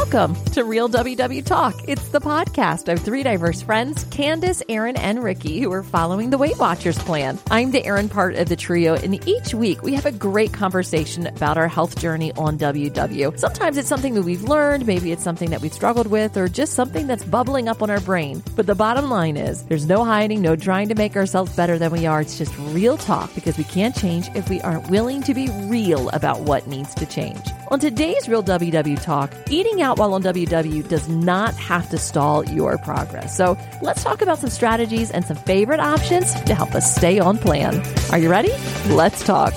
Welcome to Real WW Talk. It's the podcast of three diverse friends, Candace, Erin, and Ricky, who are following the Weight Watchers plan. I'm the Erin part of the trio, and each week we have a great conversation about our health journey on WW. Sometimes it's something that we've learned, maybe it's something that we've struggled with, or just something that's bubbling up on our brain. But the bottom line is, there's no hiding, no trying to make ourselves better than we are. It's just real talk, because we can't change if we aren't willing to be real about what needs to change. On today's Real WW Talk, eating out while on WW does not have to stall your progress. So let's talk about some strategies and some favorite options to help us stay on plan. Are you ready? Let's talk.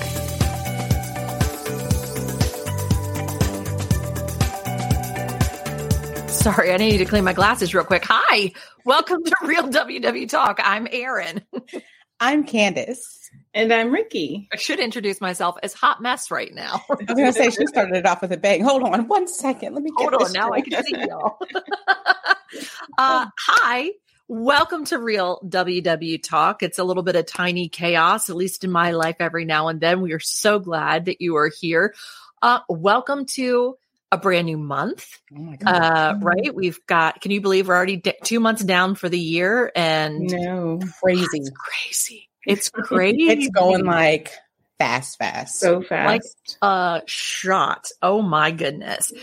Sorry, I need to clean my glasses real quick. Hi, welcome to Real WW Talk. I'm Erin. I'm Candace. And I'm Ricky. I should introduce myself as Hot Mess right now. I was going to say, she started it off with a bang. Hold on 1 second. Let me get Hold on. Now I can see y'all. Hi. Welcome to Real WW Talk. It's a little bit of tiny chaos, at least in my life every now and then. We are so glad that you are here. Welcome to a brand new month. Oh my God. Right? We've got, can you believe we're already 2 months down for the year? And no, crazy. It's crazy. It's crazy. It's going like fast. So fast. Like a shot. Oh my goodness.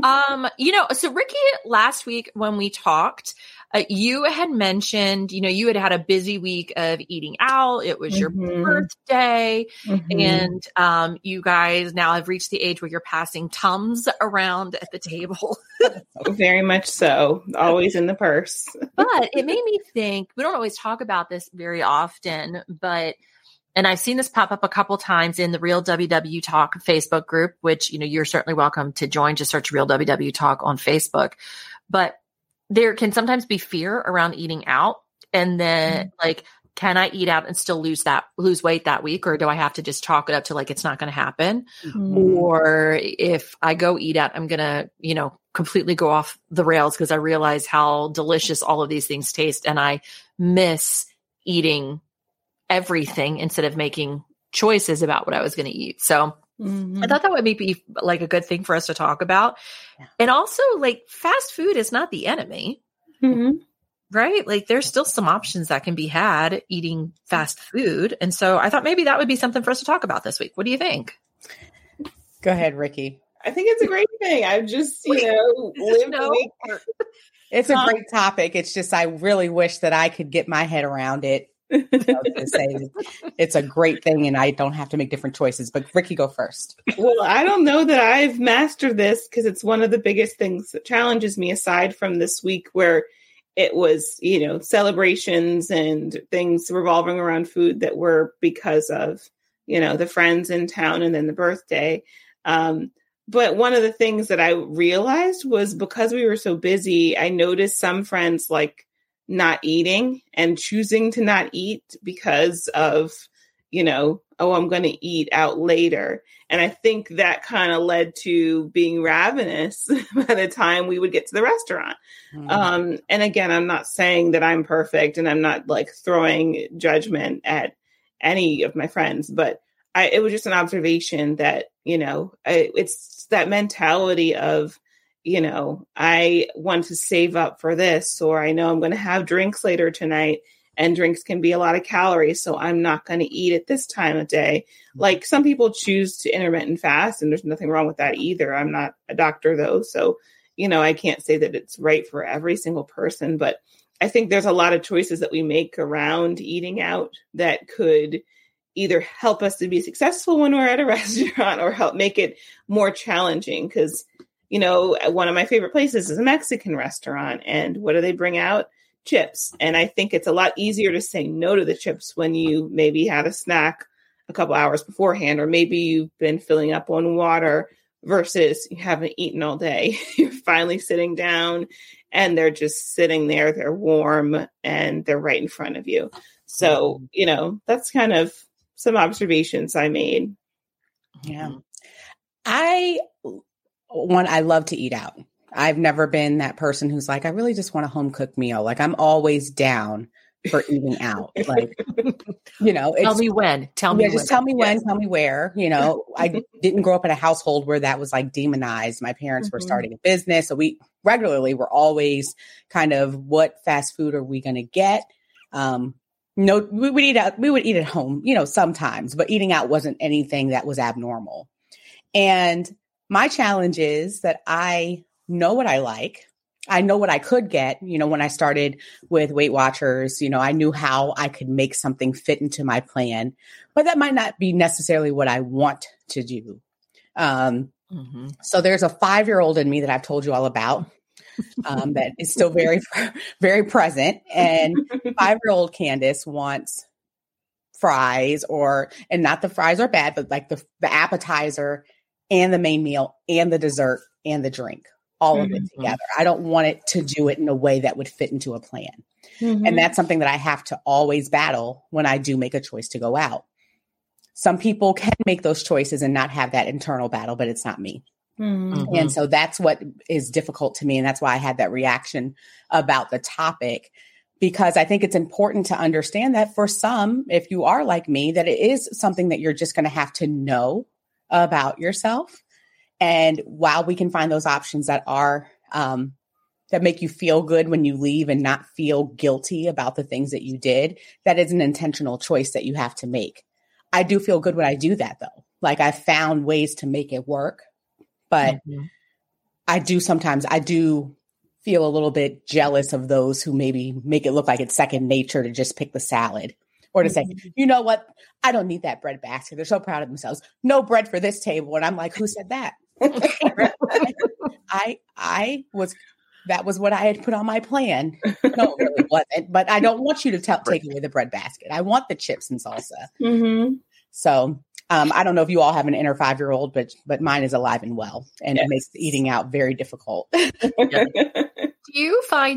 So Ricky, last week when we talked, you had mentioned, you had a busy week of eating out. It was your birthday. And you guys now have reached the age where you're passing Tums around at the table. Very much so. Always in the purse. But it made me think, we don't always talk about this very often, and I've seen this pop up a couple times in the Real WW Talk Facebook group, which, you're certainly welcome to join. Just search Real WW Talk on Facebook. But there can sometimes be fear around eating out. And then can I eat out and still lose weight that week? Or do I have to just chalk it up to it's not going to happen? Or if I go eat out, I'm going to, completely go off the rails because I realize how delicious all of these things taste. And I miss eating everything instead of making choices about what I was going to eat. So I thought that would be a good thing for us to talk about. Yeah. And also fast food is not the enemy, right? There's still some options that can be had eating fast food. And so I thought maybe that would be something for us to talk about this week. What do you think? Go ahead, Ricky. I think it's a great thing. I've just, lived the week. It's a great topic. It's just, I really wish that I could get my head around it. I was going to say it's a great thing and I don't have to make different choices, but Ricky, go first. Well, I don't know that I've mastered this because it's one of the biggest things that challenges me aside from this week where it was, celebrations and things revolving around food that were because of, the friends in town and then the birthday. But one of the things that I realized was because we were so busy, I noticed some friends not eating and choosing to not eat because of, I'm going to eat out later. And I think that kind of led to being ravenous by the time we would get to the restaurant. And again, I'm not saying that I'm perfect and I'm not throwing judgment at any of my friends, but it was just an observation that, it's that mentality of, I want to save up for this, or I know I'm going to have drinks later tonight and drinks can be a lot of calories. So I'm not going to eat at this time of day. Some people choose to intermittent fast and there's nothing wrong with that either. I'm not a doctor though. So, I can't say that it's right for every single person, but I think there's a lot of choices that we make around eating out that could either help us to be successful when we're at a restaurant or help make it more challenging. Because one of my favorite places is a Mexican restaurant. And what do they bring out? Chips. And I think it's a lot easier to say no to the chips when you maybe had a snack a couple hours beforehand, or maybe you've been filling up on water versus you haven't eaten all day. You're finally sitting down and they're just sitting there. They're warm and they're right in front of you. So, that's kind of some observations I made. Yeah. I love to eat out. I've never been that person who's I really just want a home cooked meal. I'm always down for eating out. Like, tell me when. Tell me. Just tell me when. Tell me where. I didn't grow up in a household where that was like demonized. My parents were starting a business, so we regularly were always kind of, what fast food are we going to get? No, we would eat out. We would eat at home, sometimes, but eating out wasn't anything that was abnormal. And my challenge is that I know what I like. I know what I could get. When I started with Weight Watchers, I knew how I could make something fit into my plan, but that might not be necessarily what I want to do. So there's a 5-year-old in me that I've told you all about. That is still very, very present. And 5-year-old Candace wants fries and not the fries are bad, but like the appetizer and the main meal and the dessert and the drink, all of it together. I don't want it to do it in a way that would fit into a plan. And that's something that I have to always battle when I do make a choice to go out. Some people can make those choices and not have that internal battle, but it's not me. And so that's what is difficult to me. And that's why I had that reaction about the topic, because I think it's important to understand that for some, if you are like me, that it is something that you're just going to have to know about yourself. And while we can find those options that are, that make you feel good when you leave and not feel guilty about the things that you did, that is an intentional choice that you have to make. I do feel good when I do that though. Like I found ways to make it work. But I do feel a little bit jealous of those who maybe make it look like it's second nature to just pick the salad or to say, you know what? I don't need that bread basket. They're so proud of themselves. No bread for this table. And I'm like, who said that? That was what I had put on my plan. No, it really wasn't. But I don't want you to take away the bread basket. I want the chips and salsa. So I don't know if you all have an inner 5-year-old, but mine is alive and well, and it makes eating out very difficult. Do you find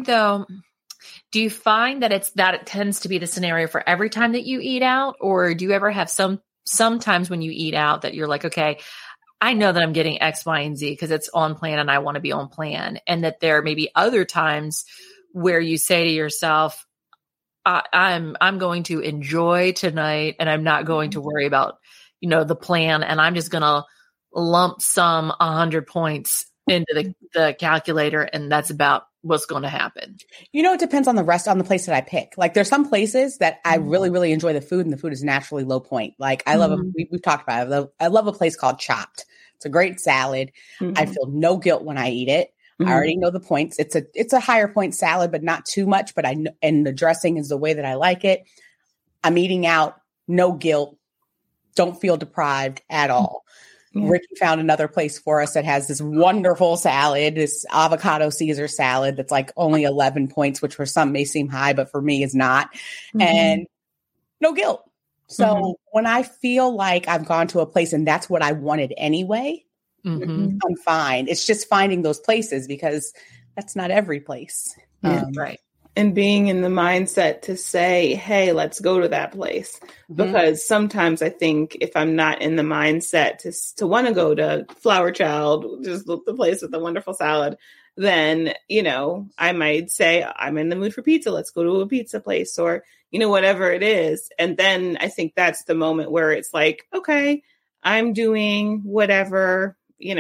that it tends to be the scenario for every time that you eat out, or do you ever have sometimes when you eat out that you're like, okay, I know that I'm getting X, Y, and Z because it's on plan and I want to be on plan, and that there may be other times where you say to yourself, I'm going to enjoy tonight and I'm not going to worry about the plan, and I'm just going to lump sum 100 points into the calculator, and that's about what's going to happen. It depends on the place that I pick. Like there's some places that I really, really enjoy the food, and the food is naturally low point. Like I love, we've talked about it. I love a place called Chopped. It's a great salad. I feel no guilt when I eat it. I already know the points. It's a higher point salad, but not too much, but and the dressing is the way that I like it. I'm eating out, no guilt. Don't feel deprived at all. Ricky found another place for us that has this wonderful salad, this avocado Caesar salad that's like only 11 points, which for some may seem high, but for me is not. And no guilt. So when I feel like I've gone to a place and that's what I wanted anyway, I'm fine. It's just finding those places because that's not every place. Right. And being in the mindset to say, hey, let's go to that place. Because sometimes I think if I'm not in the mindset to want to go to Flower Child, just the place with the wonderful salad, then, I might say, I'm in the mood for pizza. Let's go to a pizza place or, whatever it is. And then I think that's the moment where it's like, okay, I'm doing whatever,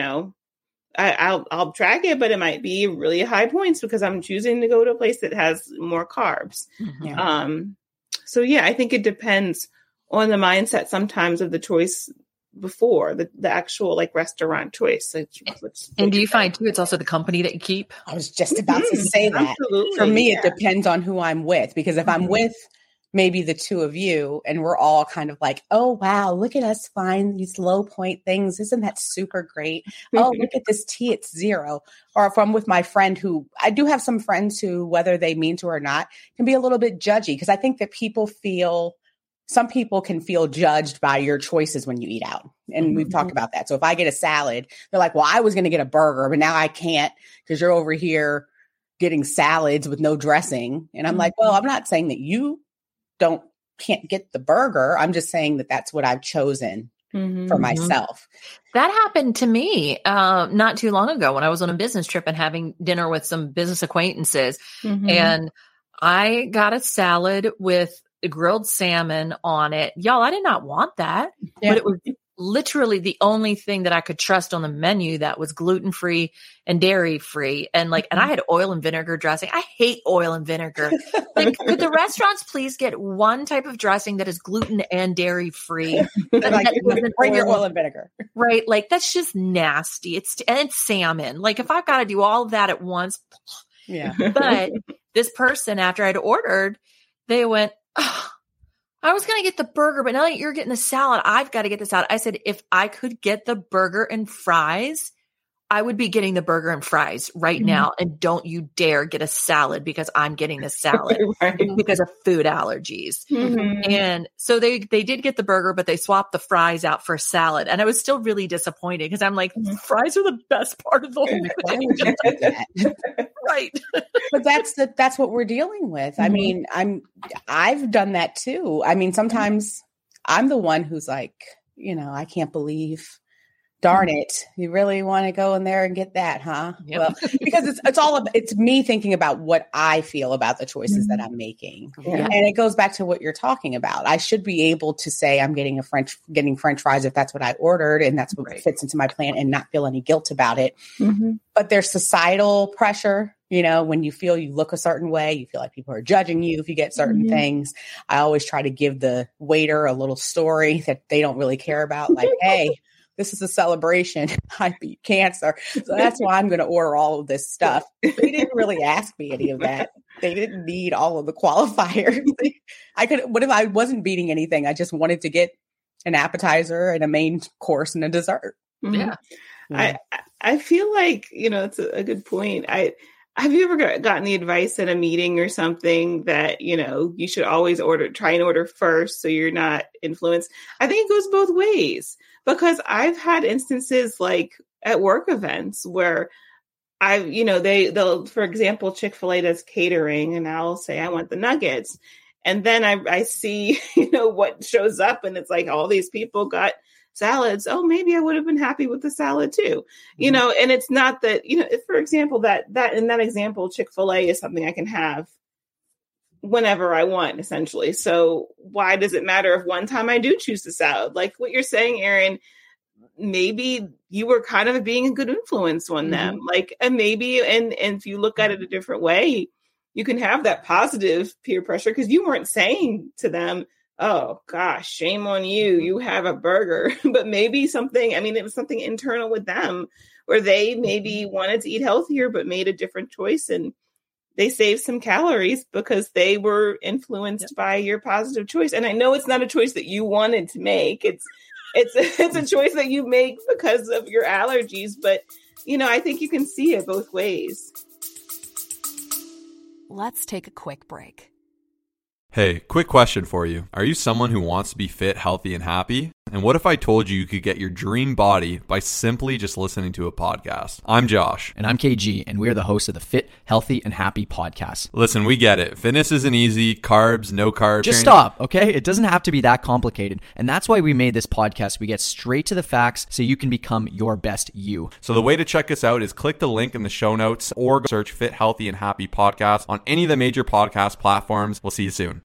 I'll track it, but it might be really high points because I'm choosing to go to a place that has more carbs. So I think it depends on the mindset sometimes of the choice before the actual like restaurant choice. And do you find too, it's also the company that you keep? I was just about to say that. Absolutely, for me, it depends on who I'm with, because if I'm with maybe the two of you and we're all kind of like, oh, wow, look at us find these low point things. Isn't that super great? Oh, look at this tea. It's 0. Or if I'm with my friend who I do have some friends who, whether they mean to or not, can be a little bit judgy, because I think that some people can feel judged by your choices when you eat out. And we've talked about that. So if I get a salad, they're like, well, I was going to get a burger, but now I can't because you're over here getting salads with no dressing. And I'm like, well, I'm not saying that you can't get the burger. I'm just saying that that's what I've chosen for myself. That happened to me not too long ago when I was on a business trip and having dinner with some business acquaintances. And I got a salad with grilled salmon on it. Y'all, I did not want that, but it was literally the only thing that I could trust on the menu that was gluten-free and dairy-free. And and I had oil and vinegar dressing. I hate oil and vinegar. Could the restaurants please get one type of dressing that is gluten and dairy-free? Bring your oil and vinegar. Right. That's just nasty. It's salmon. If I've got to do all of that at once. Yeah. But this person, after I'd ordered, they went, oh, I was going to get the burger, but now that you're getting the salad, I've got to get the salad. I said, if I could get the burger and fries, I would be getting the burger and fries right now. And don't you dare get a salad because I'm getting the salad because of food allergies. And so they did get the burger, but they swapped the fries out for salad. And I was still really disappointed because I'm like, fries are the best part of the whole thing. Why would you do that? Right. But that's what we're dealing with. I mean, I've done that too. I mean, sometimes I'm the one who's like, I can't believe, darn it, you really want to go in there and get that, huh? Yep. Well, because it's me thinking about what I feel about the choices that I'm making. Yeah. And it goes back to what you're talking about. I should be able to say I'm getting French fries if that's what I ordered and that's what fits into my plan and not feel any guilt about it. But there's societal pressure. When you feel you look a certain way, you feel like people are judging you if you get certain things. I always try to give the waiter a little story that they don't really care about. Like, hey, this is a celebration. I beat cancer. So that's why I'm going to order all of this stuff. They didn't really ask me any of that. They didn't need all of the qualifiers. What if I wasn't beating anything? I just wanted to get an appetizer and a main course and a dessert. Yeah. I feel like, it's a good point. Have you ever gotten the advice at a meeting or something that, you should always try and order first so you're not influenced? I think it goes both ways because I've had instances like at work events where they'll, for example, Chick-fil-A does catering and I'll say, I want the nuggets. And then I see, what shows up and it's like all these people got salads. Oh, maybe I would have been happy with the salad too, and it's not that, for example, that in that example, Chick-fil-A is something I can have whenever I want, essentially. So why does it matter if one time I do choose the salad? Like what you're saying, Erin, maybe you were kind of being a good influence on them. And maybe, and if you look at it a different way, you can have that positive peer pressure because you weren't saying to them, oh gosh, shame on you, you have a burger. But maybe it was something internal with them where they maybe wanted to eat healthier, but made a different choice and they saved some calories because they were influenced by your positive choice. And I know it's not a choice that you wanted to make. It's a choice that you make because of your allergies. But, I think you can see it both ways. Let's take a quick break. Hey, quick question for you. Are you someone who wants to be fit, healthy, and happy? And what if I told you could get your dream body by simply just listening to a podcast? I'm Josh. And I'm KG, and we're the hosts of the Fit, Healthy, and Happy podcast. Listen, we get it. Fitness isn't easy. Carbs, no carbs. Just stop, okay? It doesn't have to be that complicated. And that's why we made this podcast. We get straight to the facts so you can become your best you. So the way to check us out is click the link in the show notes or search Fit, Healthy, and Happy podcast on any of the major podcast platforms. We'll see you soon.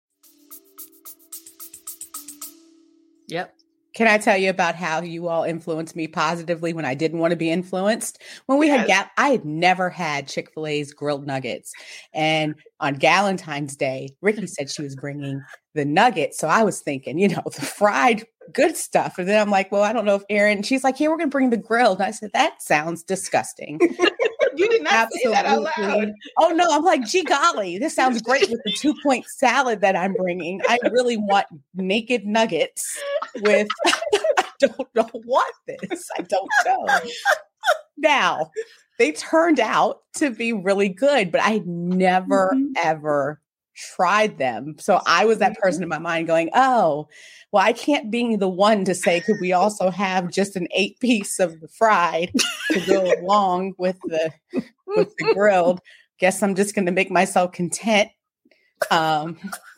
Yep. Can I tell you about how you all influenced me positively when I didn't want to be influenced? When we had I had never had Chick-fil-A's grilled nuggets. And on Galentine's Day, Ricky said she was bringing the nuggets. So I was thinking, the fried good stuff. And then I'm like, well, I don't know if Erin, she's like, yeah, we're going to bring the grilled. And I said, that sounds disgusting. You did not say that out loud. Oh, no. I'm like, gee, golly, this sounds great with the 2-point salad that I'm bringing. I really want naked nuggets with, I don't want this. I don't know. Now, they turned out to be really good, but I had never, ever tried them. So I was that person in my mind going, oh, well, I can't be the one to say, could we also have just an 8-piece of the fried to go along with the grilled? Guess I'm just going to make myself content.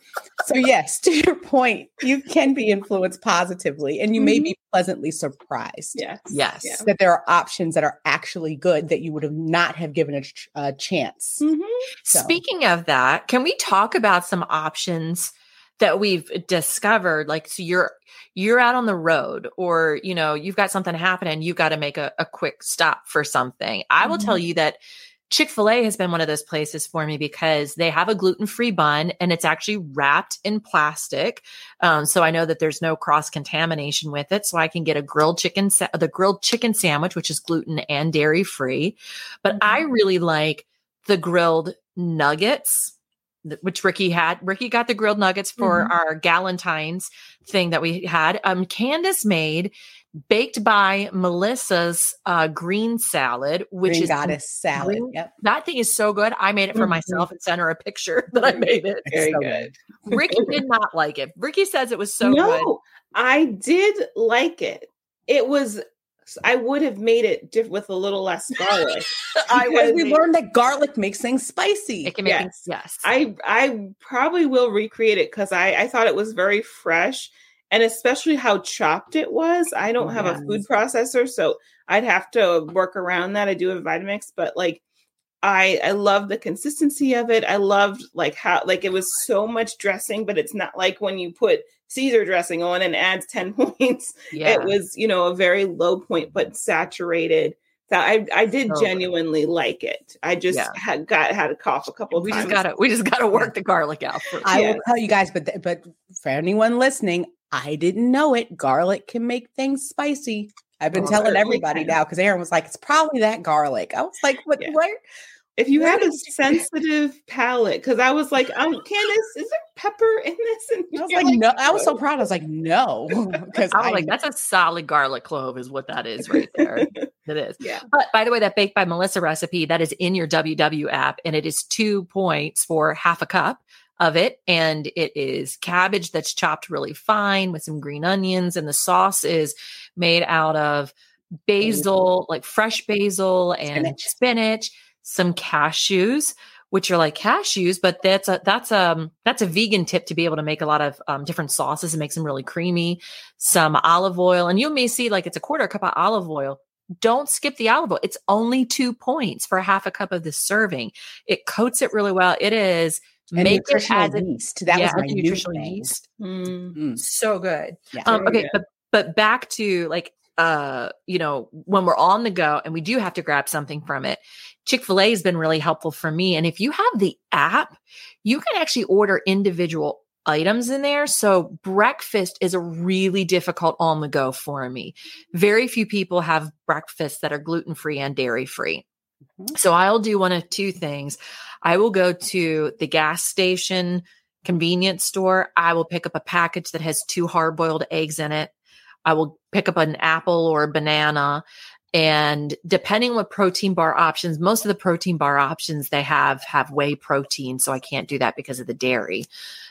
So yes, to your point, you can be influenced positively and you may be pleasantly surprised. Yes. That there are options that are actually good that you would have not have given a chance. So. Speaking of that, can we talk about some options that we've discovered? Like, so you're out on the road, or, you know, you've got something happening, you've got to make a quick stop for something. I will tell you that Chick-fil-A has been one of those places for me because they have a gluten-free bun and it's actually wrapped in plastic. So I know that there's no cross-contamination with it. So I can get the grilled chicken sandwich, which is gluten and dairy free. But I really like the grilled nuggets, which Ricky had. Ricky got the grilled nuggets for our Galentine's thing that we had. Candace made Baked by Melissa's green salad, which Green is Goddess salad. That thing is so good. I made it for myself and sent her a picture that I made it. Very good. Ricky did not like it. Ricky says it was so good. No, I did like it. It was, I would have made it with a little less garlic. We learned that garlic makes things spicy. It can make things, yes. I probably will recreate it because I thought it was very fresh. And especially how chopped it was. I don't have a food processor, so I'd have to work around that. I do have Vitamix, but like I love the consistency of it. I loved like how like it was so much dressing, but it's not like when you put Caesar dressing on and adds 10 points. Yeah. It was, you know, a very low point, but saturated. So I did genuinely like it. I just had a cough a couple of times. We just gotta work the garlic out first. I will tell you guys, but for anyone listening, I didn't know it. Garlic can make things spicy. I've been telling everybody now because Aaron was like, it's probably that garlic. I was like, what? If you have a sensitive palate, because I was like, Candace, is there pepper in this? And I was like, no. I was so proud. I was like, no. Because I was like, that's a solid garlic clove is what that is right there. It is. Yeah. But by the way, that Baked by Melissa recipe, that is in your WW app, and it is 2 points for half a cup of it. And it is cabbage that's chopped really fine with some green onions. And the sauce is made out of basil, like fresh basil and spinach, some cashews, which are like cashews, but that's a vegan tip to be able to make a lot of different sauces and make them really creamy. Some olive oil, and you may see like it's a quarter cup of olive oil. Don't skip the olive oil. It's only 2 points for half a cup of this serving. It coats it really well. It is make it as yeast. That was my nutritional new yeast. So good. Yeah. Okay, but back to like you know, when we're on the go and we do have to grab something from it, Chick-fil-A has been really helpful for me. And if you have the app, you can actually order individual items in there. So breakfast is a really difficult on the go for me. Very few people have breakfasts that are gluten-free and dairy-free. So I'll do one of two things. I will go to the gas station convenience store. I will pick up a package that has 2 hard-boiled eggs in it. I will pick up an apple or a banana. And depending on what protein bar options, most of the protein bar options they have whey protein. So I can't do that because of the dairy.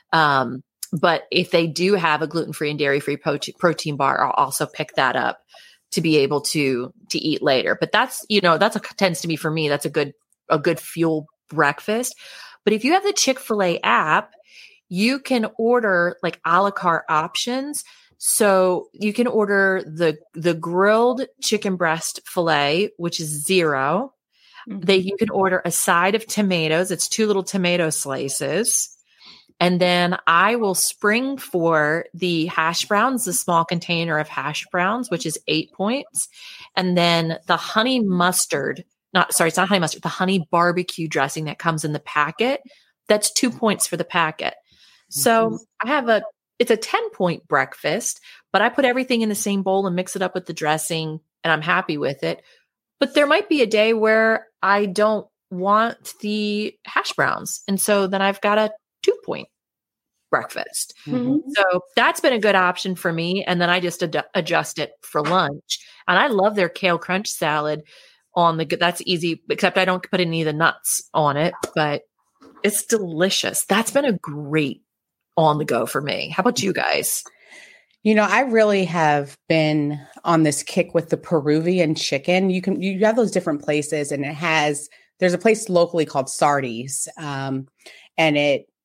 But if they do have a gluten-free and dairy-free protein bar, I'll also pick that up to be able to eat later. But that's, you know, tends to be for me, that's a good fuel breakfast. But if you have the Chick-fil-A app, you can order like a la carte options. So you can order the grilled chicken breast filet, which is $0. You can order a side of tomatoes. It's 2 little tomato slices. And then I will spring for the hash browns, the small container of hash browns, which is 8 points. And then the honey mustard, it's not honey mustard, the honey barbecue dressing that comes in the packet. That's 2 points for the packet. So it's a 10-point breakfast, but I put everything in the same bowl and mix it up with the dressing, and I'm happy with it. But there might be a day where I don't want the hash browns. And so then I've got a 2-point breakfast. So that's been a good option for me. And then I just adjust it for lunch. And I love their kale crunch salad that's easy, except I don't put any of the nuts on it, but it's delicious. That's been a great on the go for me. How about you guys? You know, I really have been on this kick with the Peruvian chicken. You have those different places, and there's a place locally called Sardi's. And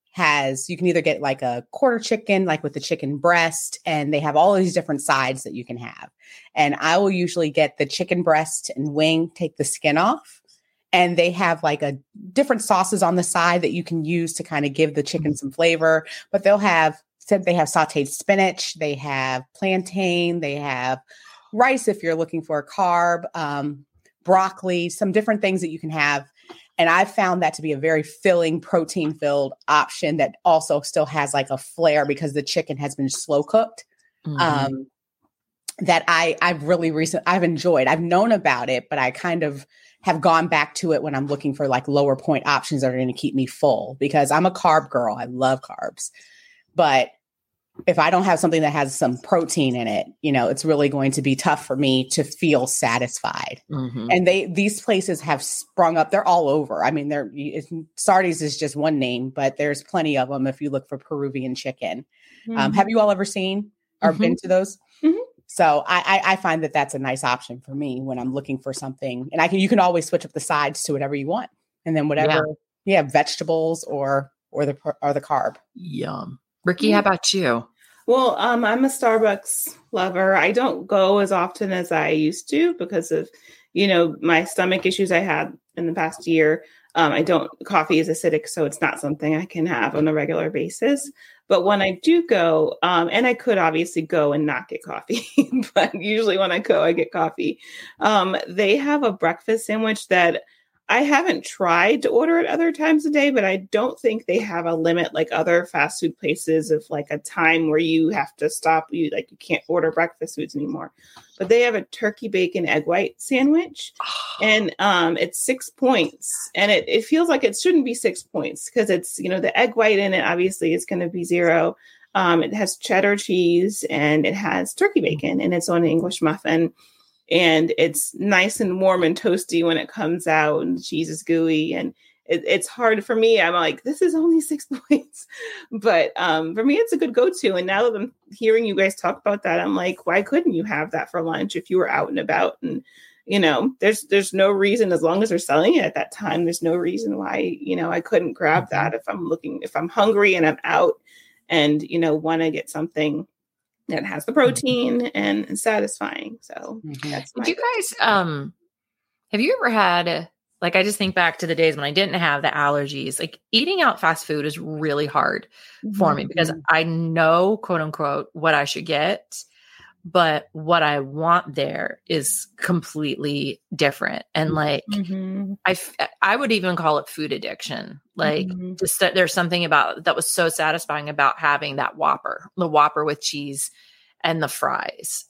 you can either get like a quarter chicken, like with the chicken breast, and they have all these different sides that you can have. And I will usually get the chicken breast and wing, take the skin off. And they have like a different sauces on the side that you can use to kind of give the chicken some flavor. But they have sauteed spinach, they have plantain, they have rice if you're looking for a carb, broccoli, some different things that you can have. And I found that to be a very filling, protein-filled option that also still has like a flair because the chicken has been slow cooked. That I've enjoyed. I've known about it, but I kind of have gone back to it when I'm looking for like lower point options that are going to keep me full, because I'm a carb girl. I love carbs. But if I don't have something that has some protein in it, it's really going to be tough for me to feel satisfied. And these places have sprung up. They're all over. I mean, Sardi's is just one name, but there's plenty of them if you look for Peruvian chicken. Have you all ever seen or been to those? So I find that that's a nice option for me when I'm looking for something. And you can always switch up the sides to whatever you want. And then whatever, vegetables or the carb. Yum. Ricky, how about you? Well, I'm a Starbucks lover. I don't go as often as I used to because of, my stomach issues I had in the past year. Coffee is acidic, so it's not something I can have on a regular basis. But when I do go, and I could obviously go and not get coffee, but usually when I go, I get coffee. They have a breakfast sandwich that I haven't tried to order at other times a day, but I don't think they have a limit like other fast food places of like a time where you have to stop. You can't order breakfast foods anymore. But they have a turkey bacon egg white sandwich, and it's 6 points, and it feels like it shouldn't be 6 points because it's the egg white in it obviously is going to be 0. It has cheddar cheese and it has turkey bacon, and it's on an English muffin. And it's nice and warm and toasty when it comes out, and the cheese is gooey. And it's hard for me. I'm like, this is only 6 points. But for me, it's a good go-to. And now that I'm hearing you guys talk about that, I'm like, why couldn't you have that for lunch if you were out and about? And, there's no reason, as long as they're selling it at that time, there's no reason why, I couldn't grab that if I'm hungry and I'm out and, want to get something that has the protein and satisfying. So that's you guys, have you ever had, I just think back to the days when I didn't have the allergies, eating out fast food is really hard for me because I know, quote unquote, what I should get, but what I want there is completely different. And I would even call it food addiction. Just that there's something about that was so satisfying about having that the Whopper with cheese and the fries.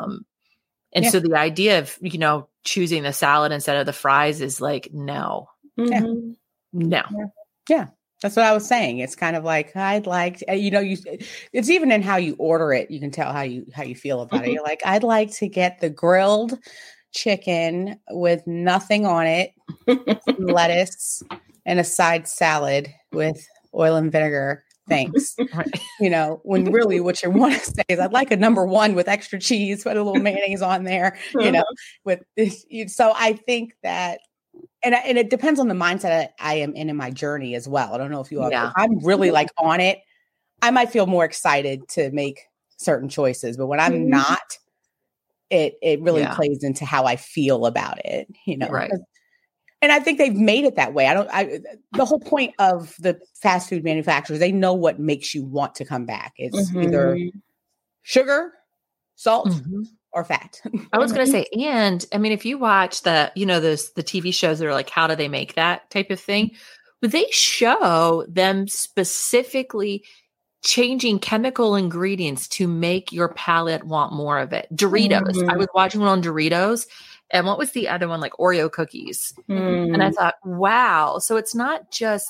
So the idea of, choosing the salad instead of the fries is no. No. Yeah. That's what I was saying. It's kind of like, I'd like, it's even in how you order it. You can tell how you feel about it. You're like, I'd like to get the grilled chicken with nothing on it, some lettuce, and a side salad with oil and vinegar. Thanks. When really what you want to say is I'd like a number 1 with extra cheese, put a little mayonnaise on there, with this. So I think that, and it depends on the mindset I am in my journey as well. I don't know if you all, if I'm really on it, I might feel more excited to make certain choices, but when I'm not, it really plays into how I feel about it, Right. And I think they've made it that way. The whole point of the fast food manufacturers, they know what makes you want to come back. It's either sugar, salt, or fat. I was going to say, and I mean, if you watch the TV shows that are how do they make that type of thing, but they show them specifically changing chemical ingredients to make your palate want more of it. Doritos. I was watching one on Doritos. And what was the other one? Oreo cookies. And I thought, wow. So it's not just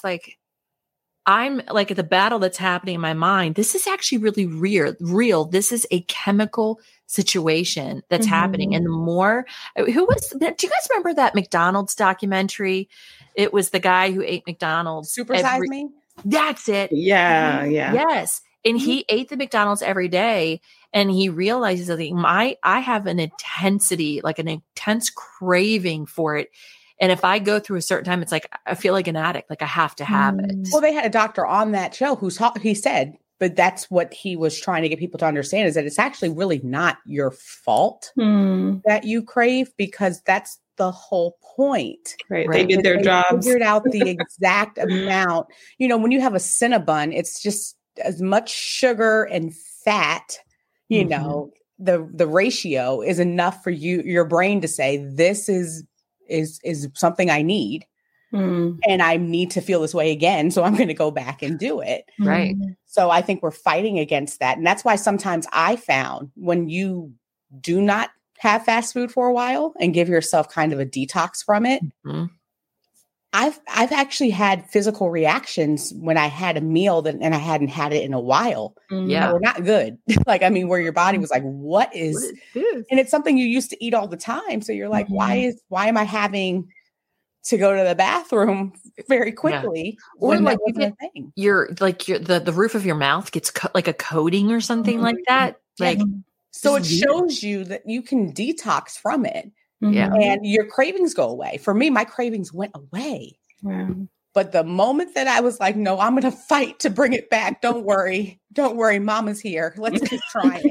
I'm the battle that's happening in my mind. This is actually really real. This is a chemical situation that's happening. And the more, do you guys remember that McDonald's documentary? It was the guy who ate McDonald's. Supersize Me? That's it. Yeah. Yes. And he ate the McDonald's every day. And he realizes that I have an intensity, an intense craving for it. And if I go through a certain time, it's like, I feel like an addict, like I have to have it. Well, they had a doctor on that show he said, but that's what he was trying to get people to understand, is that it's actually really not your fault that you crave, because that's the whole point. Right. They did their jobs. Figured out the exact amount. You know, when you have a Cinnabon, it's just as much sugar and fat, you know, the ratio is enough for your brain to say, this is something I need. And I need to feel this way again. So I'm going to go back and do it. Right. So I think we're fighting against that. And that's why sometimes I found when you do not have fast food for a while and give yourself kind of a detox from it, I've actually had physical reactions when I had a meal and I hadn't had it in a while. Yeah. They're not good. Like, I mean, where your body was like, what is this? And it's something you used to eat all the time. So you're like, why am I having to go to the bathroom very quickly? Yeah. Or like the roof of your mouth gets like a coating or something like that. Like, so it shows you that you can detox from it. Yeah. And your cravings go away. For me, my cravings went away. Wow. But the moment that I was like, no, I'm going to fight to bring it back. Don't worry. Don't worry. Mama's here. Let's keep trying.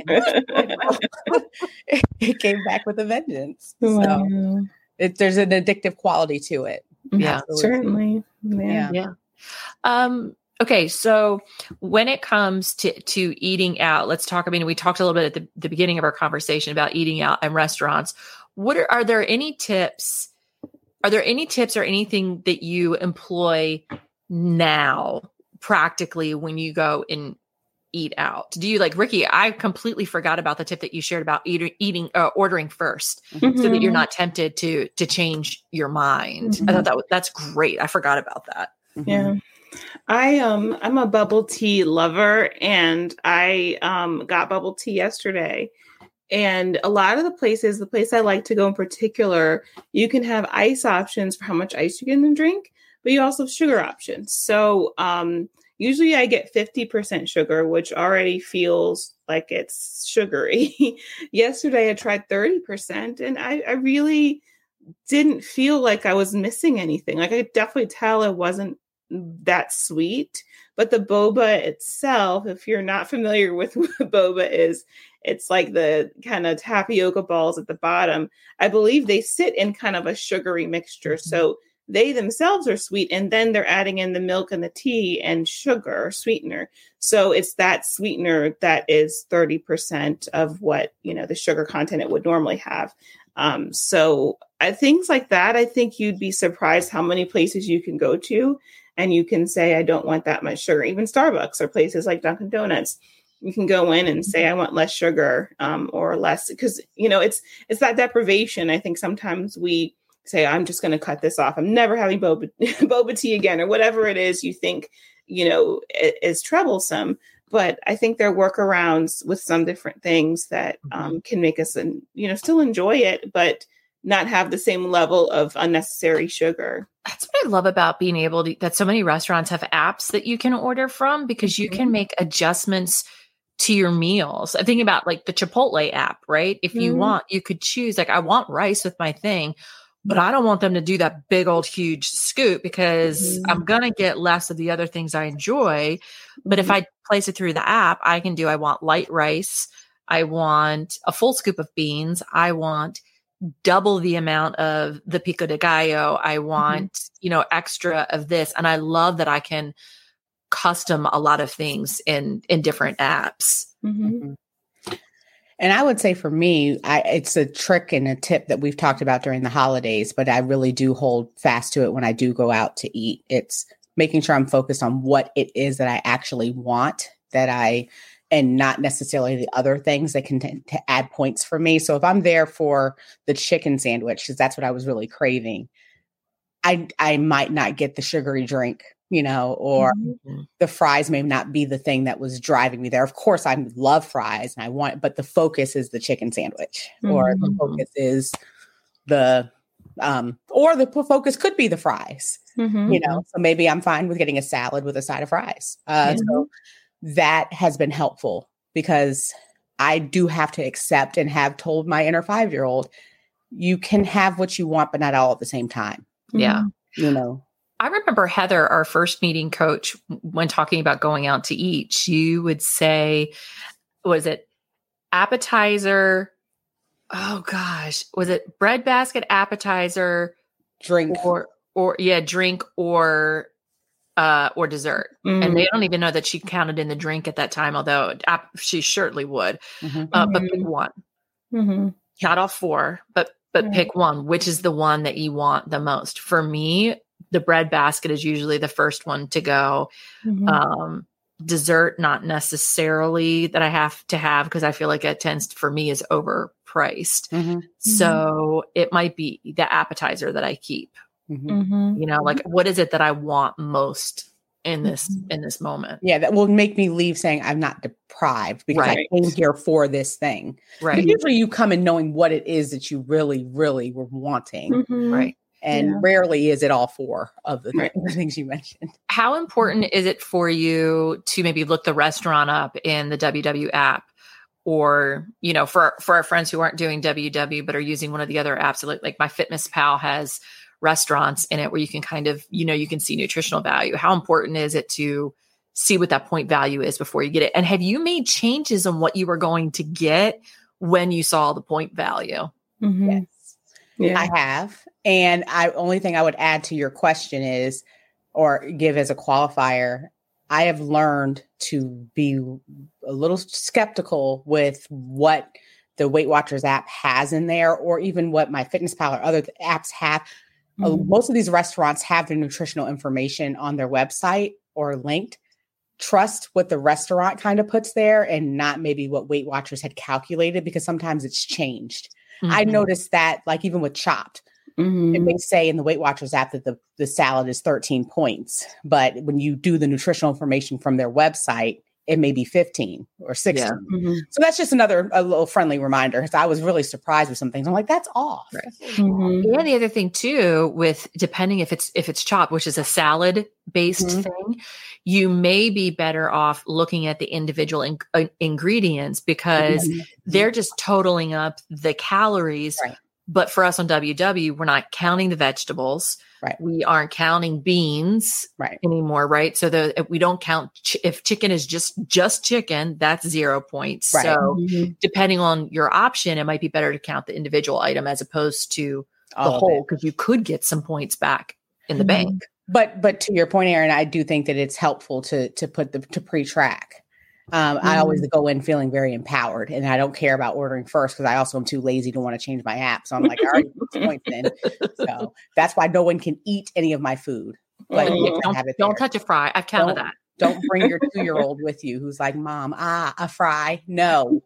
It came back with a vengeance. Wow. So there's an addictive quality to it. Yeah, certainly. Yeah. Okay. So when it comes to eating out, let's talk. I mean, we talked a little bit at the beginning of our conversation about eating out in restaurants. Are there any tips? Are there any tips or anything that you employ now practically when you go and eat out? Do you, like Ricky, I completely forgot about the tip that you shared about ordering first so that you're not tempted to change your mind. I thought that's great. I forgot about that. Yeah. I'm a bubble tea lover, and I got bubble tea yesterday. And a lot of the place I like to go in particular, you can have ice options for how much ice you can drink, but you also have sugar options. So usually I get 50% sugar, which already feels like it's sugary. Yesterday I tried 30%, and I really didn't feel like I was missing anything. Like, I could definitely tell it wasn't that sweet, but the boba itself, if you're not familiar with what boba is, it's like the kind of tapioca balls at the bottom. I believe they sit in kind of a sugary mixture. So they themselves are sweet, and then they're adding in the milk and the tea and sugar, sweetener. So it's that sweetener that is 30% of what, the sugar content it would normally have. So things like that, I think you'd be surprised how many places you can go to and you can say, I don't want that much sugar. Even Starbucks or places like Dunkin' Donuts, you can go in and say, I want less sugar or less, because, it's that deprivation. I think sometimes we say, I'm just going to cut this off. I'm never having boba tea again, or whatever it is you think, is troublesome. But I think there are workarounds with some different things that can make us, still enjoy it, but not have the same level of unnecessary sugar. That's what I love about being able to, that so many restaurants have apps that you can order from, because you can make adjustments to your meals. I'm thinking about like the Chipotle app, right? If you want, you could choose, like, I want rice with my thing, but I don't want them to do that big old huge scoop, because I'm going to get less of the other things I enjoy. But if I place it through the app, I want light rice. I want a full scoop of beans. I want double the amount of the pico de gallo. I want, extra of this. And I love that I can custom a lot of things in different apps. And I would say for me, it's a trick and a tip that we've talked about during the holidays, but I really do hold fast to it when I do go out to eat. It's making sure I'm focused on what it is that I actually want, and not necessarily the other things that can to add points for me. So if I'm there for the chicken sandwich, because that's what I was really craving, I might not get the sugary drink, or the fries may not be the thing that was driving me there. Of course, I love fries and but the focus is the chicken sandwich, or the focus is or the focus could be the fries, so maybe I'm fine with getting a salad with a side of fries. So that has been helpful, because I do have to accept and have told my inner 5-year-old, you can have what you want, but not all at the same time. Yeah. You know, I remember Heather, our first meeting coach, when talking about going out to eat, she would say, was it appetizer? Oh gosh, was it breadbasket, appetizer, drink drink or dessert? And they don't even know that she counted in the drink at that time, although she certainly would. But pick one, not all four, but pick one. Which is the one that you want the most? For me, the breadbasket is usually the first one to go. Dessert, not necessarily that I have to have, because I feel like it tends for me is overpriced. So it might be the appetizer that I keep. You know, like what is it that I want most in this moment? Yeah, that will make me leave saying I'm not deprived because I came here for this thing. Right. But usually you come in knowing what it is that you really, really were wanting. Right. And rarely is it all four of the things you mentioned. How important is it for you to maybe look the restaurant up in the WW app? Or, you know, for our friends who aren't doing WW, but are using one of the other apps, like MyFitnessPal has restaurants in it where you can kind of, you know, you can see nutritional value. How important is it to see what that point value is before you get it? And have you made changes on what you were going to get when you saw the point value? Yes. Yeah. I have. And only thing I would add to your question is, or give as a qualifier, I have learned to be a little skeptical with what the Weight Watchers app has in there, or even what MyFitnessPal or other apps have. Most of these restaurants have their nutritional information on their website or linked. Trust what the restaurant kind of puts there and not maybe what Weight Watchers had calculated, because sometimes it's changed. I noticed that, like even with Chopped, it may say in the Weight Watchers app that the salad is 13 points. But when you do the nutritional information from their website, it may be 15 or 16. So that's just a little friendly reminder, because I was really surprised with some things. I'm like, that's off. Right. And the other thing too, with depending if it's Chopped, which is a salad based thing, you may be better off looking at the individual ingredients, because they're just totaling up the calories. Right. But for us on WW, we're not counting the vegetables. Right. We aren't counting beans anymore. Right. So we don't count if chicken is just chicken, that's 0 points. Right. So depending on your option, it might be better to count the individual item as opposed to the whole, because you could get some points back in the bank. But to your point, Erin, I do think that it's helpful to pre-track. I always go in feeling very empowered, and I don't care about ordering first, because I also am too lazy to want to change my app. So I'm like, I already put some points in. So that's why no one can eat any of my food. But don't touch a fry. I've counted that. Don't bring your 2-year-old with you who's like, Mom, a fry. No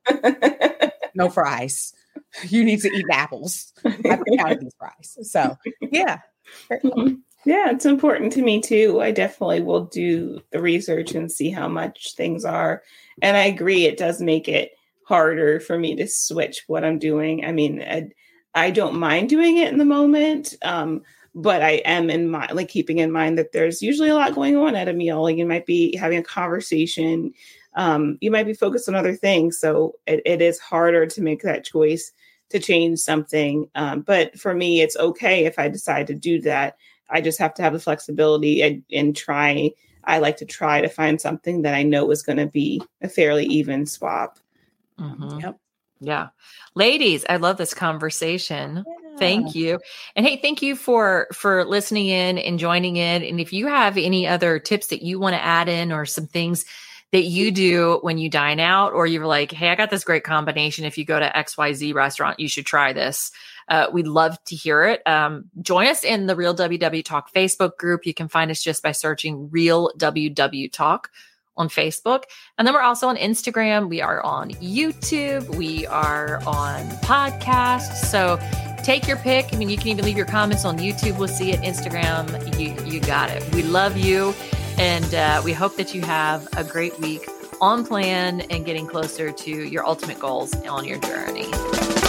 fries. You need to eat apples. I've counted these fries. So yeah. Yeah, it's important to me too. I definitely will do the research and see how much things are. And I agree, it does make it harder for me to switch what I'm doing. I mean, I don't mind doing it in the moment, but I am keeping in mind that there's usually a lot going on at a meal. Like you might be having a conversation. You might be focused on other things. So it is harder to make that choice to change something. But for me, it's okay if I decide to do that. I just have to have the flexibility and try. I like to try to find something that I know is going to be a fairly even swap. Yep. Yeah. Ladies, I love this conversation. Yeah. Thank you. And hey, thank you for listening in and joining in. And if you have any other tips that you want to add in, or some things that you do when you dine out, or you're like, hey, I got this great combination. If you go to XYZ restaurant, you should try this. We'd love to hear it. Join us in the Real WW Talk Facebook group. You can find us just by searching Real WW Talk on Facebook. And then we're also on Instagram. We are on YouTube. We are on podcasts. So take your pick. I mean, you can even leave your comments on YouTube. We'll see it. Instagram, you got it. We love you. And we hope that you have a great week on plan and getting closer to your ultimate goals on your journey.